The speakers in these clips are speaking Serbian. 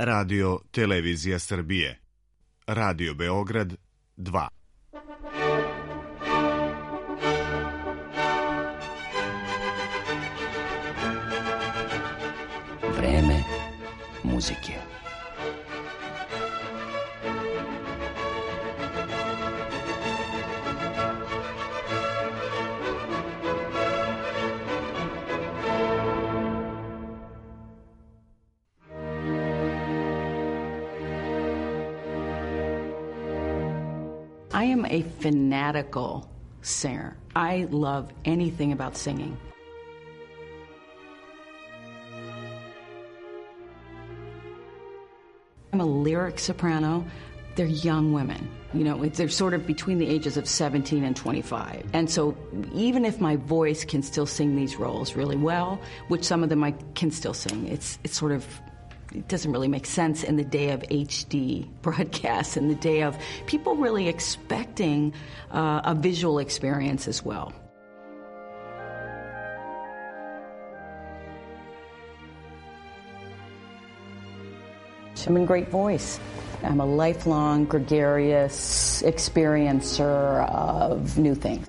Radio Televizija Srbije. Radio Beograd 2. Vreme muzike. I am a fanatical singer. I love anything about singing. I'm a lyric soprano. They're young women. You know, they're sort of between the ages of 17 and 25. And so even if my voice can still sing these roles really well, which some of them I can still sing, it's sort of, it doesn't really make sense in the day of HD broadcasts, in the day of people really expecting a visual experience as well. I'm in great voice. I'm a lifelong, gregarious experiencer of new things.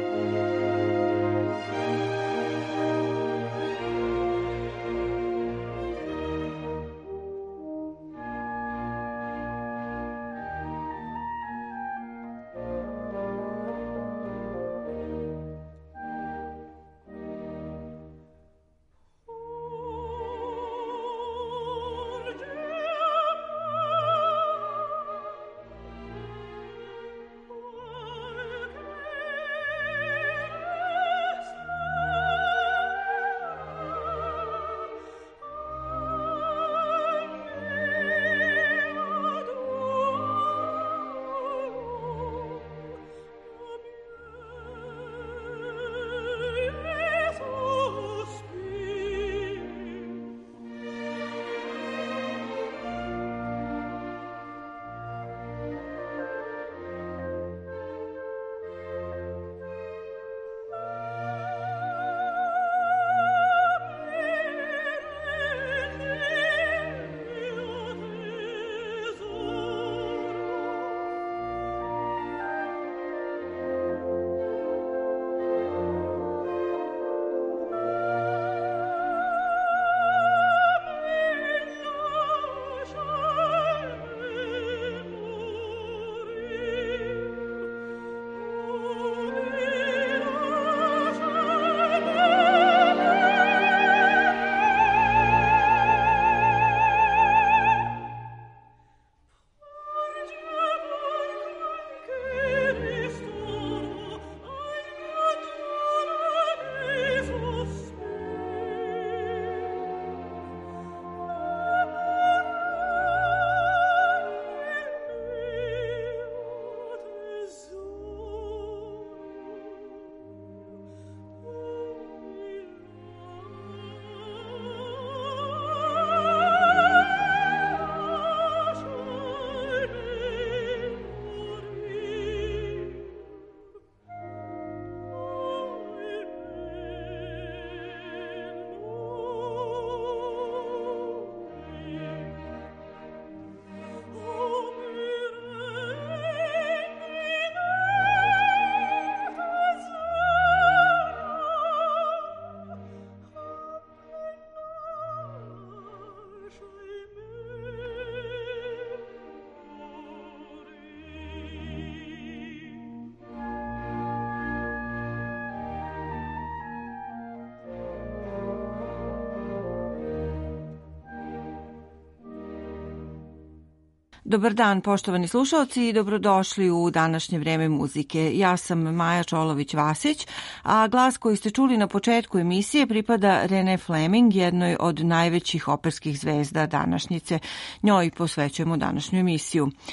Dobar dan, poštovani slušalci, i dobrodošli u današnje vreme muzike. Ja sam Maja Čolović-Vasić, a glas koji ste čuli na početku emisije pripada Renée Fleming, jednoj od najvećih operskih zvezda današnjice. Njoj posvećujemo današnju emisiju.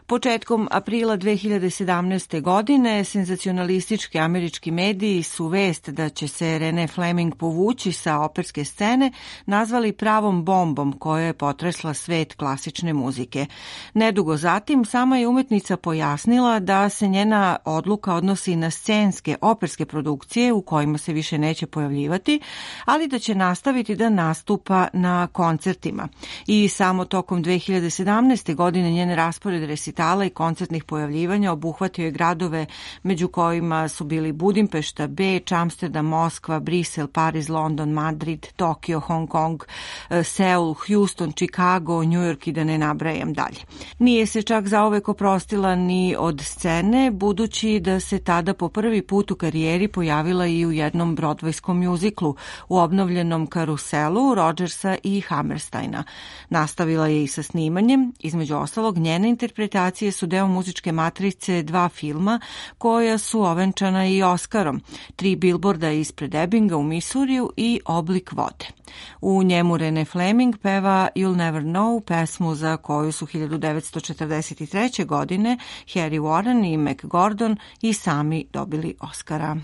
Početkom aprila 2017. godine senzacionalistički američki mediji su vest da će se Renee Fleming povući sa operske scene nazvali pravom bombom koja je potresla svet klasične muzike. Nedugo zatim sama je umetnica pojasnila da se njena odluka odnosi na scenske operske produkcije u kojima se više neće pojavljivati, ali da će nastaviti da nastupa na koncertima. I samo tokom 2017. godine njen raspored resitala i koncertnih pojavljivanja obuhvatio je gradove među kojima su bili Budimpešta, Beč, Amsterdam, Moskva, Brisel, Pariz, London, Madrid, Tokio, Hong Kong, Seul, Houston, Chicago, New York i da ne nabrajam dalje. Nije se čak zauvek oprostila ni od scene, budući da se tada po prvi put u karijeri pojavila i u jednom broadwayskom mjuziklu u obnovljenom Karuselu Rodgersa i Hammersteina. Nastavila je i sa snimanjem, između ostalog njene interpretacije su deo muzičke matrice 2 filma koja su ovenčana i Oskarom, 3 bilborda ispred Ebbinga u Misuriju i Oblik vode. U njemu Renee Fleming peva You'll Never Know, pesmu za koju su 1943. godine Harry Warren i Mac Gordon i sami dobili Oskara.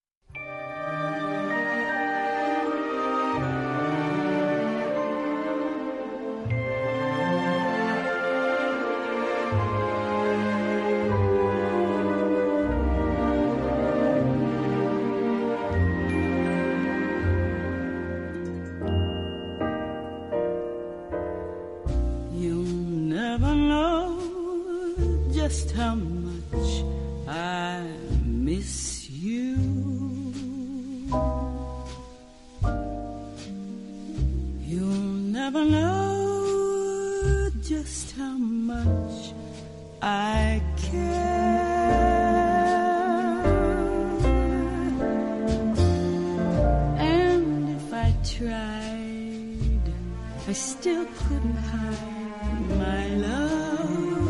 Just how much I miss you. You'll never know just how much I care. And if I tried, I still couldn't hide my love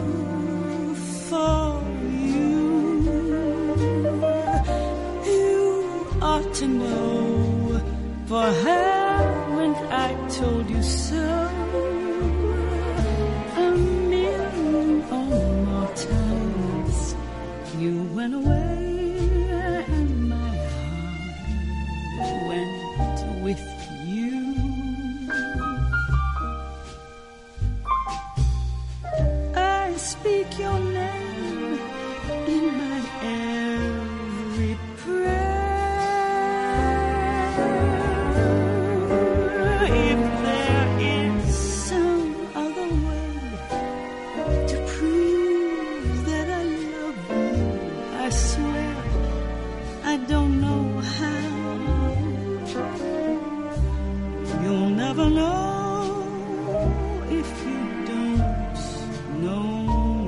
for you. You ought to know, for haven't I told you so? A million or more times you went away and my heart went with you. I speak your name in my every prayer. If there is some other way to prove that I love you, I swear I don't know how. You'll never know if you don't know.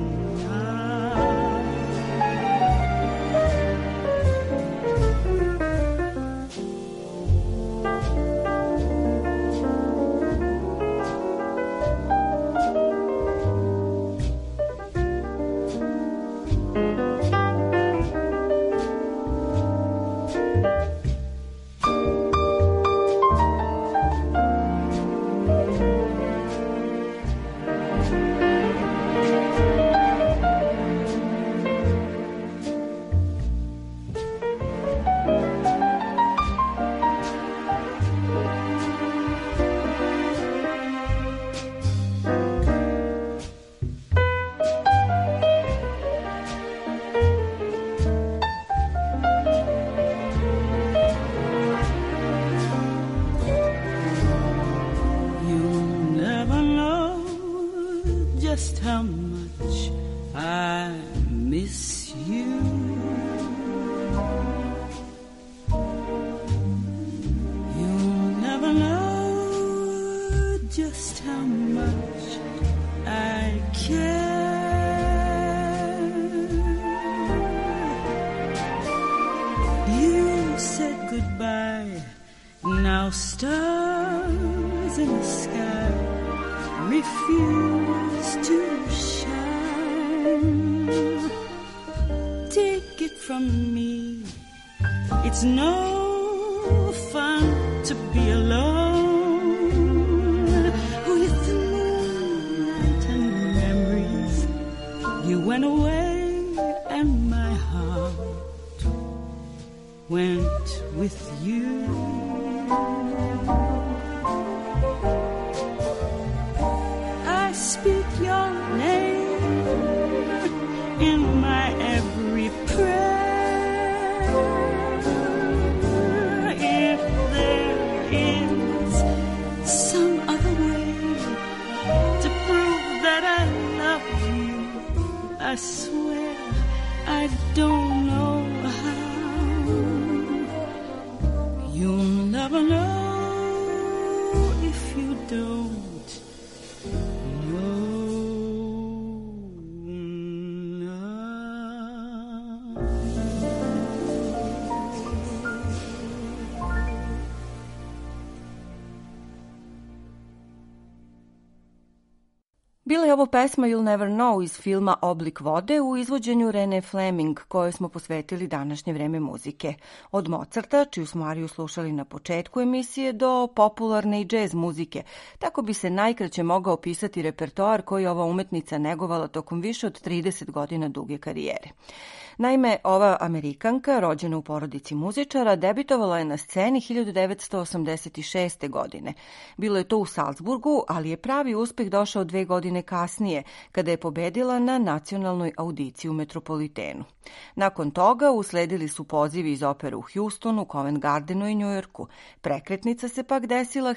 Just how much I miss you. You'll never know just how much I care. You said goodbye, now stars in the sky refuse to shine. Take it from me, it's no fun to be alone with the moonlight and memories you with you. I speak your name in my every prayer. If there is some other way to prove that I love you, I swear I don't know how. You'll never know if you don't know now. Bila je ovo pesma You'll Never Know iz filma Oblik vode u izvođenju Rene Fleming, kojoj smo posvetili današnje vreme muzike. Od Mozarta, čiju smo ariju slušali na početku emisije, do popularne i džez muzike. Tako bi se najkraće mogao opisati repertoar koji je ova umetnica negovala tokom više od 30 godina duge karijere. Naime, ova Amerikanka, rođena u porodici muzičara, debitovala je na sceni 1986. godine. Bilo je to u Salzburgu, ali je pravi uspeh došao 2 godine kasnije, kada je pobedila na nacionalnoj audiciji u Metropolitenu. Nakon toga usledili su pozivi iz opere u Houstonu, Covent Gardenu i Njujorku. Prekretnica se pak desila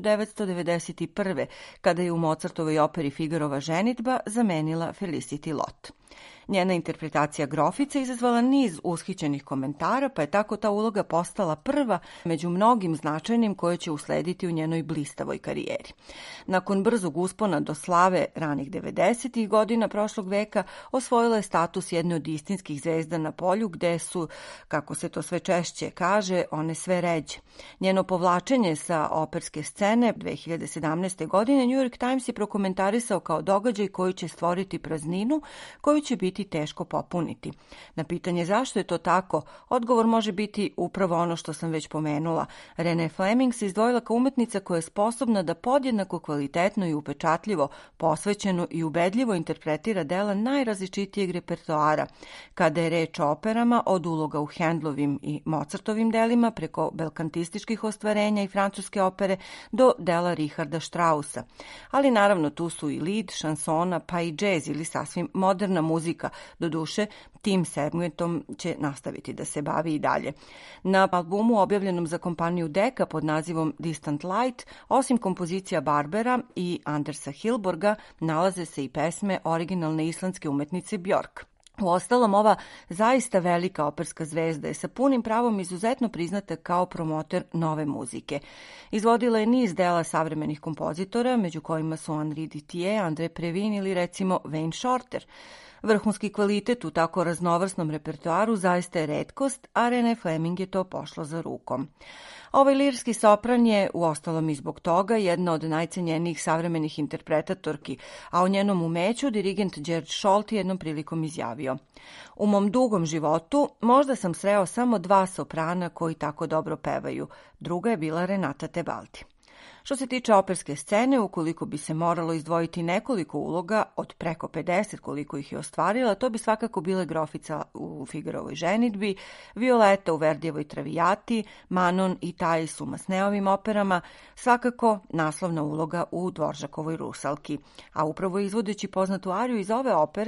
1991. kada je u Mozartovoj operi Figarova ženidba zamenila Felicity Lott. Njena interpretacija Grofice izazvala niz ushićenih komentara, pa je tako ta uloga postala prva među mnogim značajnim koje će uslediti u njenoj blistavoj karijeri. Nakon brzog uspona do slave ranih 90. godina prošlog veka, osvojila je status jedne od istinskih zvezda na polju, gde su, kako se to sve češće kaže, one sve ređe. Njeno povlačenje sa operske scene 2017. godine New York Times je prokomentarisao kao događaj koji će stvoriti prazninu koju će biti teško popuniti. Na pitanje zašto je to tako, odgovor može biti upravo ono što sam već pomenula. Rene Fleming se izdvojila kao umetnica koja je sposobna da podjednako kvalitetno i upečatljivo, posvećeno i ubedljivo interpretira dela najrazličitijeg repertoara. Kada je reč o operama, od uloga u Handlovim i Mozartovim delima, preko belkantističkih ostvarenja i francuske opere, do dela Richarda Straussa. Ali naravno tu su i lied, šansona, pa i džez ili sasvim moderna muzika. Doduše, tim segmentom će nastaviti da se bavi i dalje. Na albumu objavljenom za kompaniju Decca pod nazivom Distant Light, osim kompozicija Barbera i Andersa Hilborga, nalaze se i pesme originalne islandske umetnice Björk. Uostalom, ova zaista velika operska zvezda je sa punim pravom izuzetno priznata kao promoter nove muzike. Izvodila je niz dela savremenih kompozitora, među kojima su Henri Dittier, André Previn ili recimo Wayne Shorter. Vrhunski kvalitet u tako raznovrsnom repertoaru zaista je retkost, a Rene Fleming je to pošlo za rukom. Ovaj lirski sopran je, uostalom i zbog toga, jedna od najcenjenijih savremenih interpretatorki, a o njenom umeću dirigent Gerd Scholti jednom prilikom izjavio: "U mom dugom životu možda sam sreo samo 2 soprana koji tako dobro pevaju. Druga je bila Renata Tebaldi." Što se tiče operske scene, ukoliko bi se moralo izdvojiti nekoliko uloga, od preko 50 koliko ih je ostvarila, to bi svakako bile Grofica u Figarovoj ženidbi, Violeta u Verdijevoj Travijati, Manon i Thais u Masneovim operama, svakako naslovna uloga u Dvoržakovoj Rusalki. A upravo izvodeći poznatu ariju iz ove opere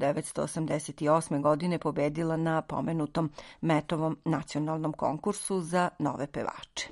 1988. godine pobedila na pomenutom Metovom nacionalnom konkursu za nove pevače.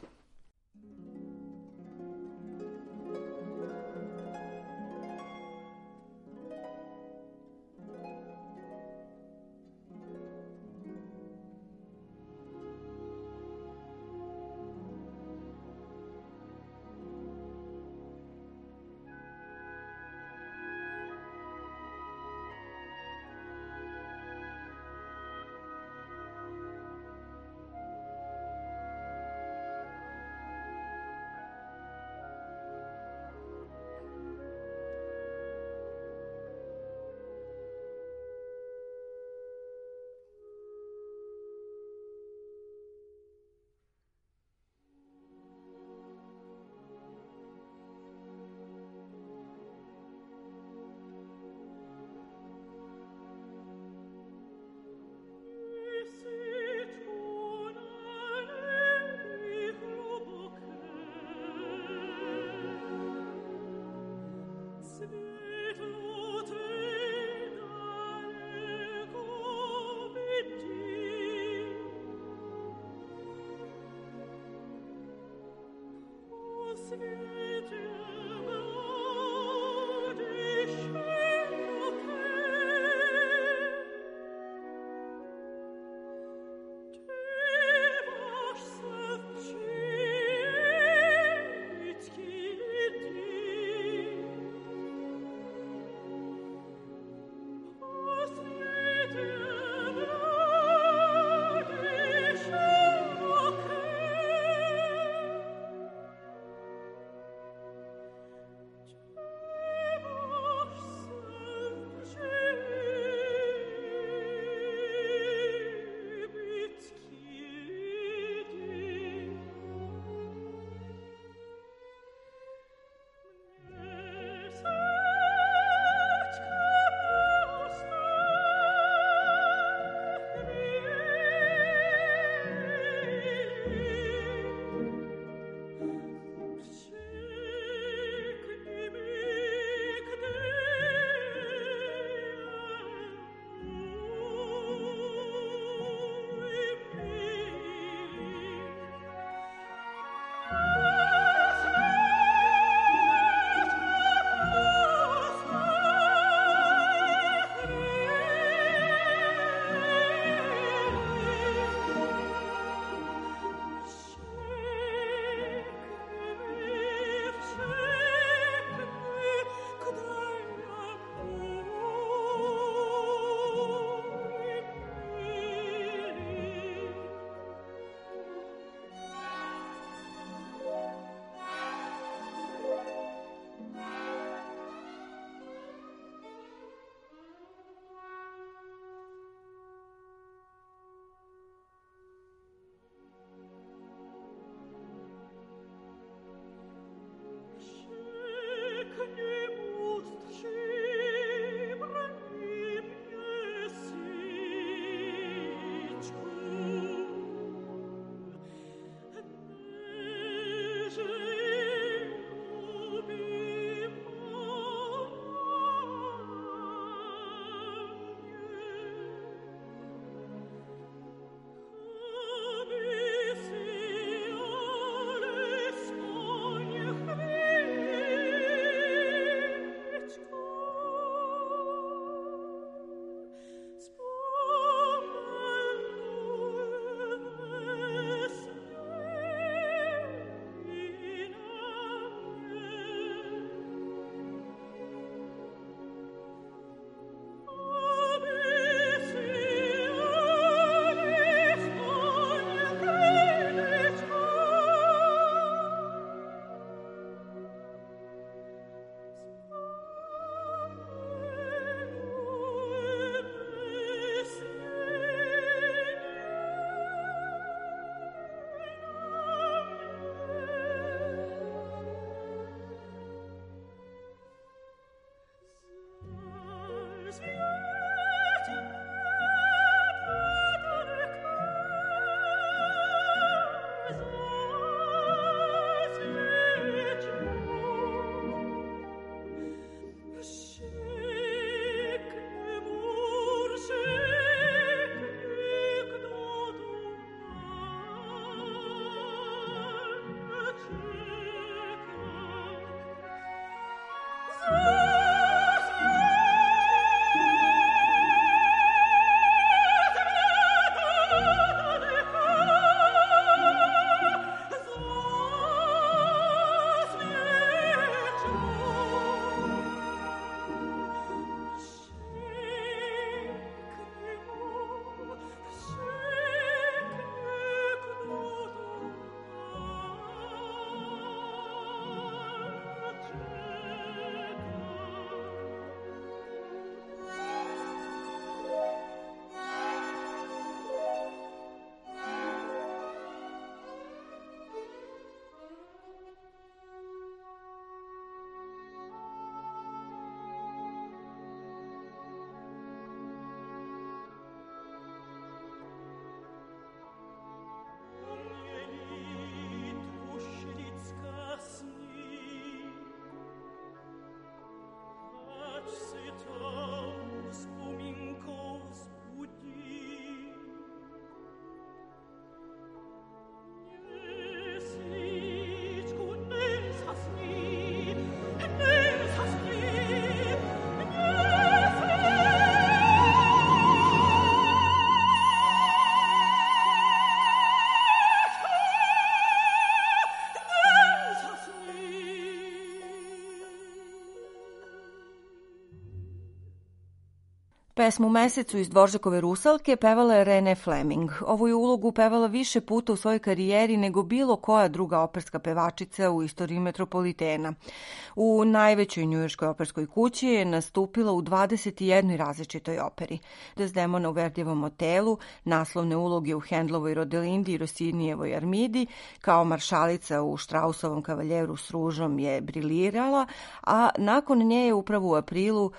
Pesmu Mesecu iz Dvoržakove Rusalke pevala je Renee Fleming. Ovu je ulogu pevala više puta u svojoj karijeri nego bilo koja druga operska pevačica u istoriji Metropolitena. U najvećoj njujorškoj operskoj kući je nastupila u 21 različitoj operi. Desdemona u Verdijevom Otelu, naslovne uloge u Handlovoj Rodelindi i Rossinijevoj Armidi, kao maršalica u Štrausovom Kavaljeru s ružom je brilirala, a nakon nje je upravo u aprilu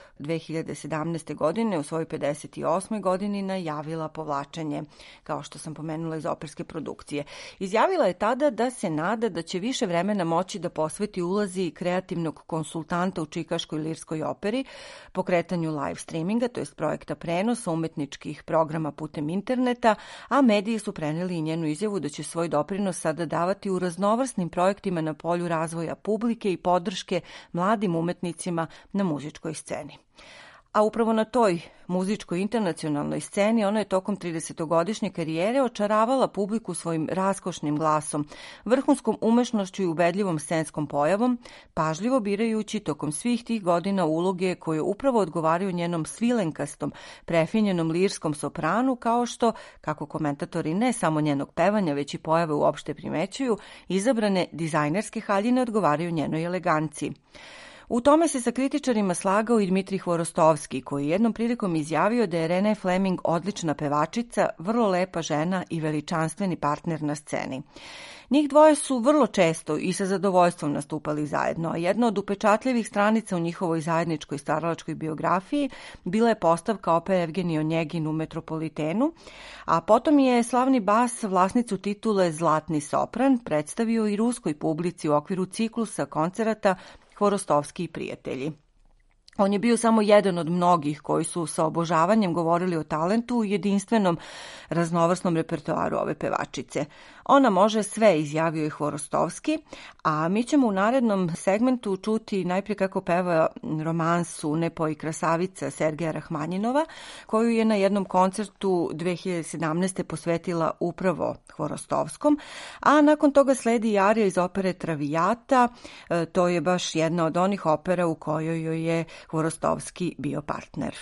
2017. godine u svojoj 58. godini najavila povlačenje, kao što sam pomenula, iz operske produkcije. Izjavila je tada da se nada da će više vremena moći da posveti ulazi kreativnog konsultanta u Čikaškoj lirskoj operi, pokretanju live streaminga, to jest projekta prenosa umetničkih programa putem interneta, a mediji su preneli i njenu izjavu da će svoj doprinos sada davati u raznovrsnim projektima na polju razvoja publike i podrške mladim umetnicima na muzičkoj sceni. A upravo na toj muzičkoj internacionalnoj sceni ona je tokom 30-godišnje karijere očaravala publiku svojim raskošnim glasom, vrhunskom umešnošću i ubedljivom scenskom pojavom, pažljivo birajući tokom svih tih godina uloge koje upravo odgovaraju njenom svilenkastom, prefinjenom lirskom sopranu, kao što, kako komentatori ne samo njenog pevanja, već i pojave uopšte primećuju, izabrane dizajnerske haljine odgovaraju njenoj eleganciji. U tome se sa kritičarima slagao i Dmitrij Hvorostovski, koji jednom prilikom izjavio da je Renee Fleming odlična pevačica, vrlo lepa žena i veličanstveni partner na sceni. Njih dvoje su vrlo često i sa zadovoljstvom nastupali zajedno, a jedna od upečatljivih stranica u njihovoj zajedničkoj stvaralačkoj biografiji bila je postavka opere Evgenij Onjegin u Metropolitenu, a potom je slavni bas vlasnicu titule Zlatni sopran predstavio i ruskoj publici u okviru ciklusa koncerata Hvorostovski i prijatelji. On je bio samo jedan od mnogih koji su sa obožavanjem govorili o talentu u jedinstvenom raznovrsnom repertoaru ove pevačice. Ona može sve, izjavio je Hvorostovski, a mi ćemo u narednom segmentu čuti najprije kako peva romansu Nepoj krasavica Sergeja Rahmanjinova, koju je na jednom koncertu 2017. posvetila upravo Hvorostovskom, a nakon toga sledi arija iz opere Traviata. To je baš jedna od onih opera u kojoj joj je Hvorostovski bio partner.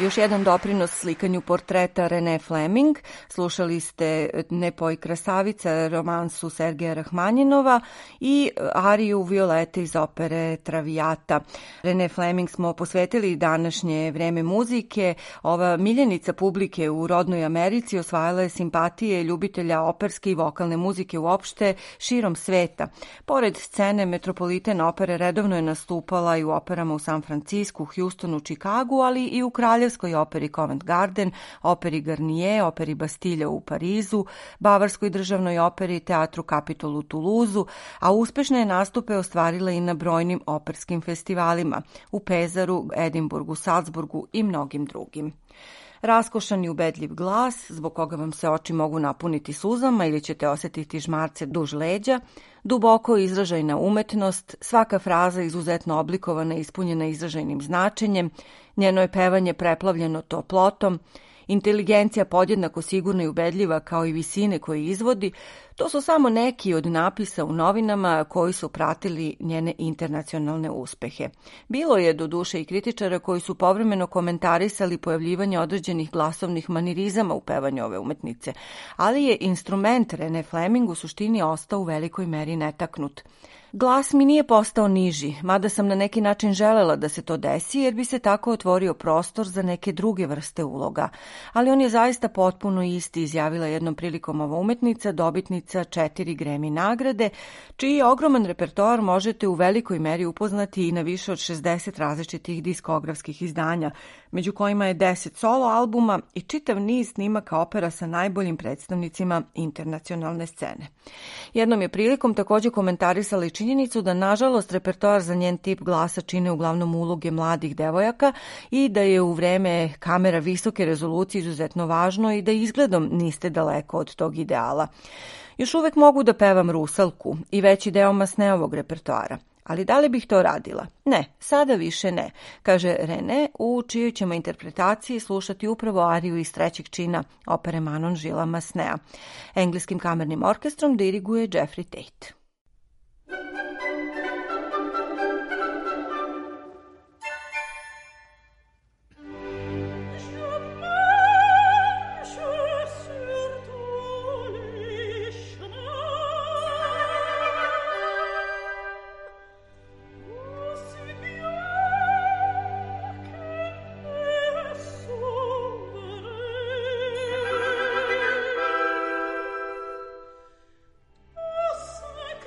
Još jedan doprinos slikanju portreta René Fleming. Slušali ste Nepoj krasavica, romansu Sergeja Rahmanjinova i ariju Violete iz opere Traviata. René Fleming smo posvetili današnje vreme muzike. Ova miljenica publike u rodnoj Americi osvajala je simpatije ljubitelja operske i vokalne muzike uopšte širom sveta. Pored scene Metropolitan opere redovno je nastupala i u operama u San Francisku, Houstonu, Čikagu, ali i u Kraljevskoj operi Covent Garden, operi Garnier, operi Bastille u Parizu, Bavarskoj državnoj operi, teatru Capitol u Tuluzu, a uspešne je nastupe ostvarila i na brojnim operskim festivalima u Pezaru, Edinburgu, Salzburgu i mnogim drugim. Raskošan i ubedljiv glas, zbog koga vam se oči mogu napuniti suzama ili ćete osjetiti žmarce duž leđa, duboko izražajna umetnost, svaka fraza izuzetno oblikovana i ispunjena izražajnim značenjem, njeno je pevanje preplavljeno toplotom, inteligencija podjednako sigurna i ubedljiva kao i visine koje izvodi, to su samo neki od napisa u novinama koji su pratili njene internacionalne uspehe. Bilo je do duše i kritičara koji su povremeno komentarisali pojavljivanje određenih glasovnih manirizama u pevanju ove umetnice, ali je instrument René Fleming u suštini ostao u velikoj meri netaknut. Glas mi nije postao niži, mada sam na neki način želela da se to desi, jer bi se tako otvorio prostor za neke druge vrste uloga. Ali on je zaista potpuno isti, izjavila jednom prilikom ova umetnica, dobitnica 4 Grammy nagrade, čiji ogroman repertoar možete u velikoj meri upoznati i na više od 60 različitih diskografskih izdanja, među kojima je 10 solo albuma i čitav niz snimaka opera sa najboljim predstavnicima internacionalne scene. Jednom je prilikom također komentarisala i činjenicu da nažalost repertoar za njen tip glasa čine uglavnom uloge mladih devojaka i da je u vreme kamera visoke rezolucije izuzetno važno i da izgledom niste daleko od tog ideala. Još uvek mogu da pevam rusalku i veći deo Masneovog repertoara. Ali da li bih to radila? Ne, sada više ne, kaže René, u čijoj ćemo interpretaciji slušati upravo ariju iz 3. čina opere Manon Gilla Masnea. Engleskim kamernim orkestrom diriguje Jeffrey Tate. Sacre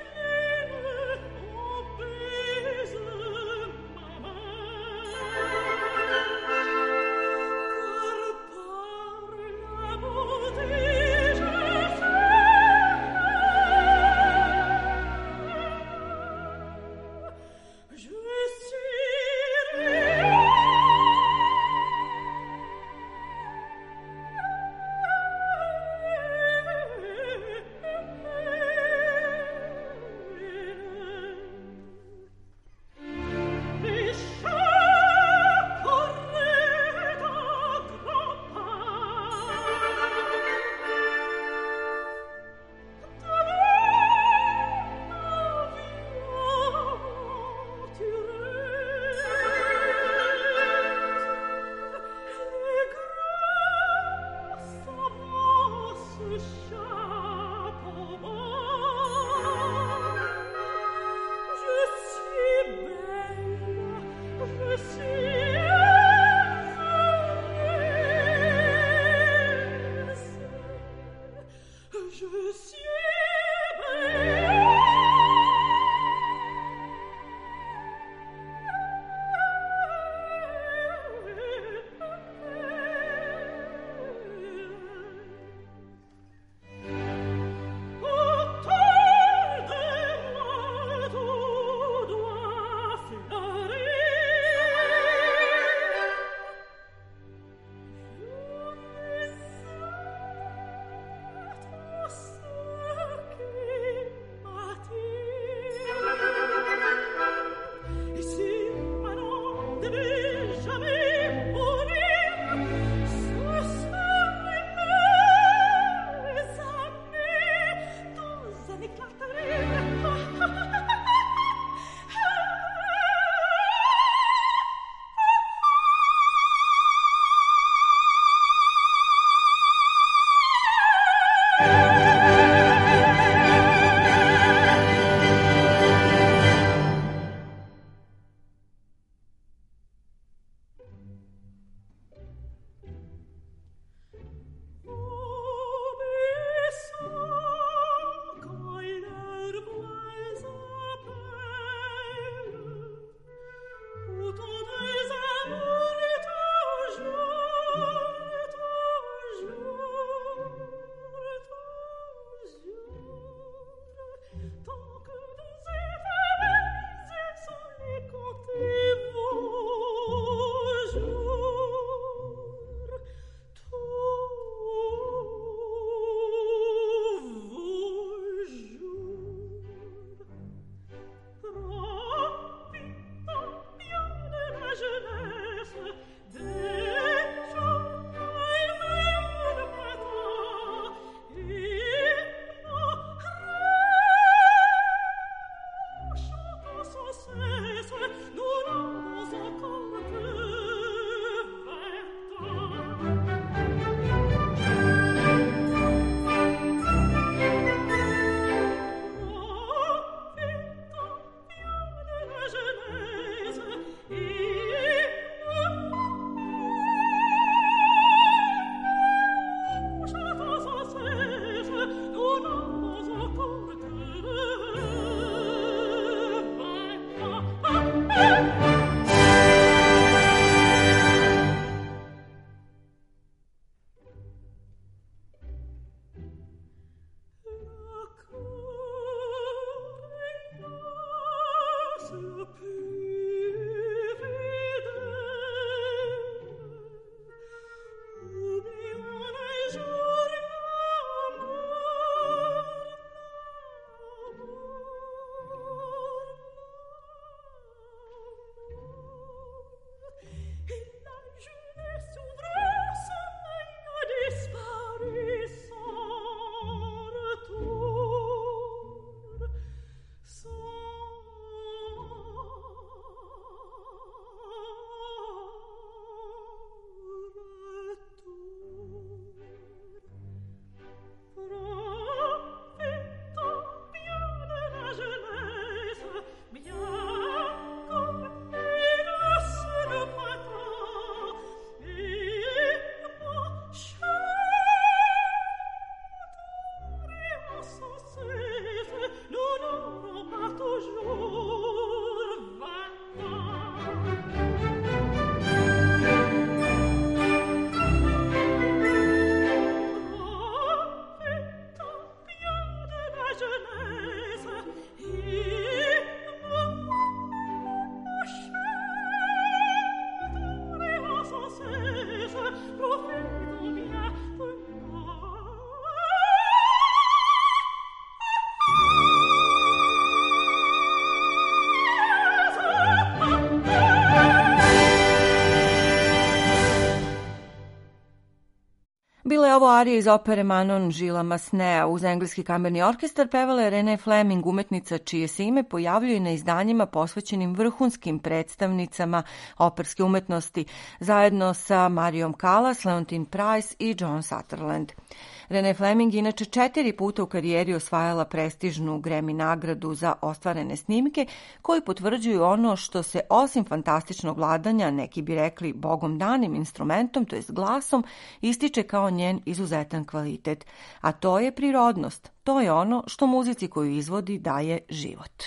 ovo arije iz opere Manon Gilesa Massenea uz engleski kamerni orkestar pevala je Renee Fleming, umetnica čije se ime pojavljuje i na izdanjima posvećenim vrhunskim predstavnicama operske umetnosti, zajedno sa Marijom Callas, Leontine Price i John Sutherland. Renee Fleming inače 4 puta u karijeri osvajala prestižnu Grammy nagradu za ostvarene snimke koji potvrđuju ono što se osim fantastičnog vladanja, neki bi rekli bogom danim instrumentom, to jest glasom, ističe kao njen izuzetan kvalitet. A to je prirodnost. To je ono što muzici koju izvodi daje život.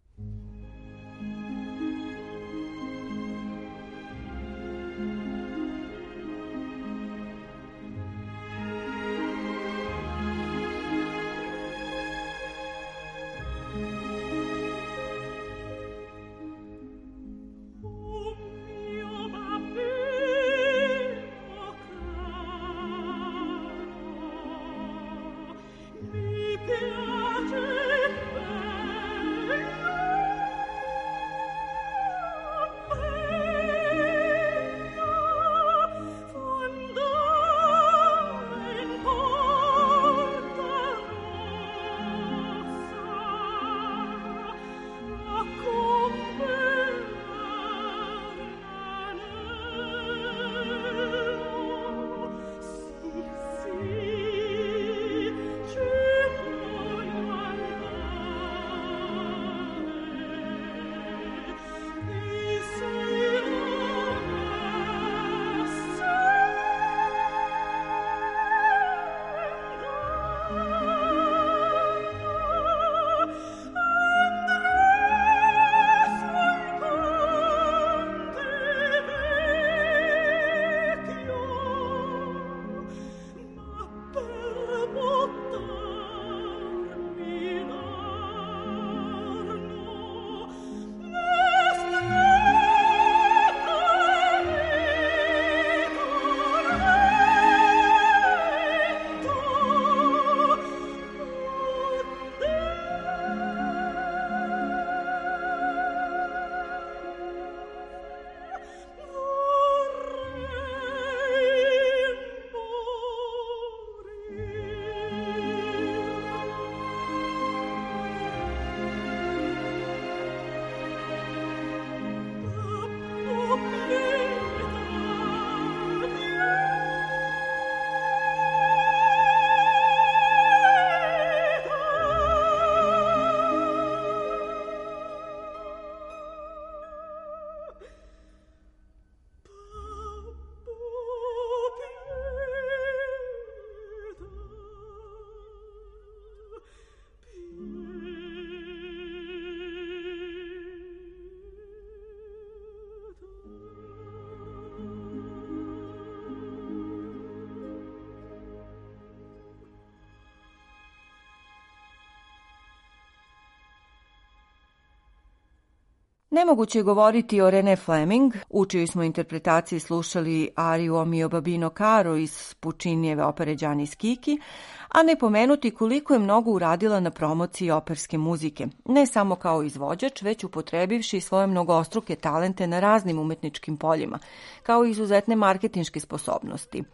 Nemoguće je govoriti o Renee Fleming, u čijoj smo interpretaciji slušali ariju O mio babino caro iz Puccinijeve opere Gianni Schicchi, a ne pomenuti koliko je mnogo uradila na promociji operske muzike, ne samo kao izvođač, već upotrebivši svoje mnogostruke talente na raznim umetničkim poljima, kao i izuzetne marketinške sposobnosti.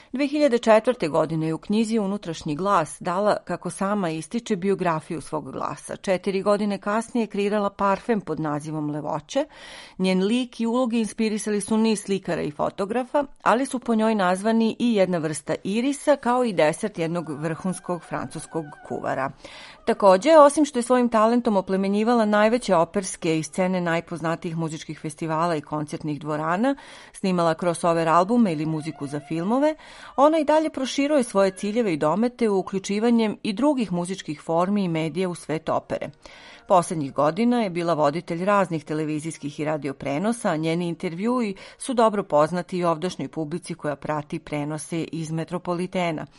2004. godine je u knjizi Unutrašnji glas dala, kako sama ističe, biografiju svog glasa. 4 godine kasnije kreirala parfem pod nazivom Levoće. Njen lik i uloge inspirisali su niz slikara i fotografa, ali su po njoj nazvani i jedna vrsta irisa, kao i desert jednog vrhunskog francuskog kuvara. Takođe, osim što je svojim talentom oplemenjivala najveće operske i scene najpoznatijih muzičkih festivala i koncertnih dvorana, snimala crossover albume ili muziku za filmove, ona i dalje proširuje svoje ciljeve i domete u uključivanjem i drugih muzičkih formi i medija u svet opere. Poslednjih godina je bila voditelj raznih televizijskih i radio prenosa, a njeni intervjui su dobro poznati i ovdašnjoj publici koja prati prenose iz Metropolitena.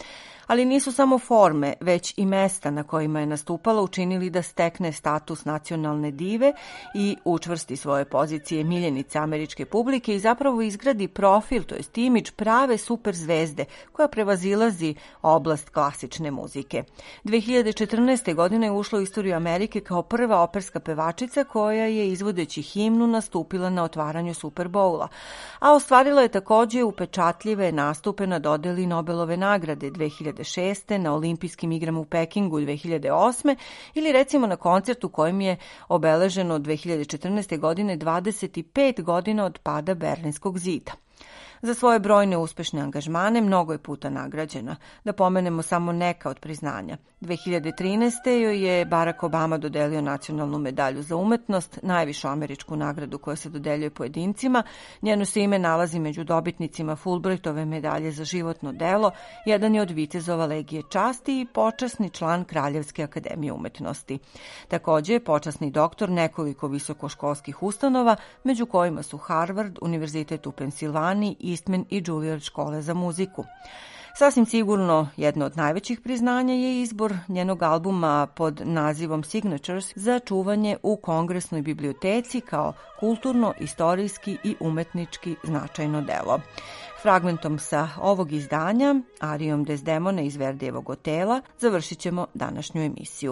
Ali nisu samo forme, već i mesta na kojima je nastupala učinili da stekne status nacionalne dive i učvrsti svoje pozicije miljenice američke publike i zapravo izgradi profil, to jest imidž prave superzvezde koja prevazilazi oblast klasične muzike. 2014. godine je ušla u istoriju Amerike kao prva operska pevačica koja je izvodeći himnu nastupila na otvaranju Super Bowla, a ostvarila je takođe upečatljive nastupe na dodeli Nobelove nagrade 2006. na Olimpijskim igrama u Pekingu 2008. ili recimo na koncertu kojim je obeleženo 2014. godine 25 godina od pada Berlinskog zida. Za svoje brojne uspešne angažmane mnogo je puta nagrađena. Da pomenemo samo neka od priznanja. 2013. joj je Barack Obama dodelio nacionalnu medalju za umetnost, najvišu američku nagradu koja se dodeljuje pojedincima. Njeno se ime nalazi među dobitnicima Fulbrightove medalje za životno delo, jedan je od vitezova Legije časti i počasni član Kraljevske akademije umetnosti. Takođe je počasni doktor nekoliko visokoškolskih ustanova, među kojima su Harvard, Univerzitet u Pensilvaniji, Eastman i Juilliard škole za muziku. Sasvim sigurno jedno od najvećih priznanja je izbor njenog albuma pod nazivom Signatures za čuvanje u Kongresnoj biblioteci kao kulturno, istorijski i umetnički značajno delo. Fragmentom sa ovog izdanja, arijom Desdemone iz Verdijevog Otela, završit ćemo današnju emisiju.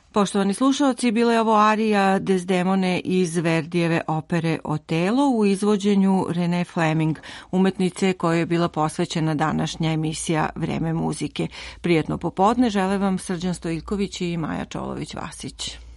Poštovani slušalci, bila je ovo arija Desdemone iz Verdijeve opere Otelo u izvođenju Renee Fleming, umetnice kojoj je bila posvećena današnja emisija Vreme muzike. Prijatno popodne žele vam Srđan Stojković i Maja Čolović-Vasić.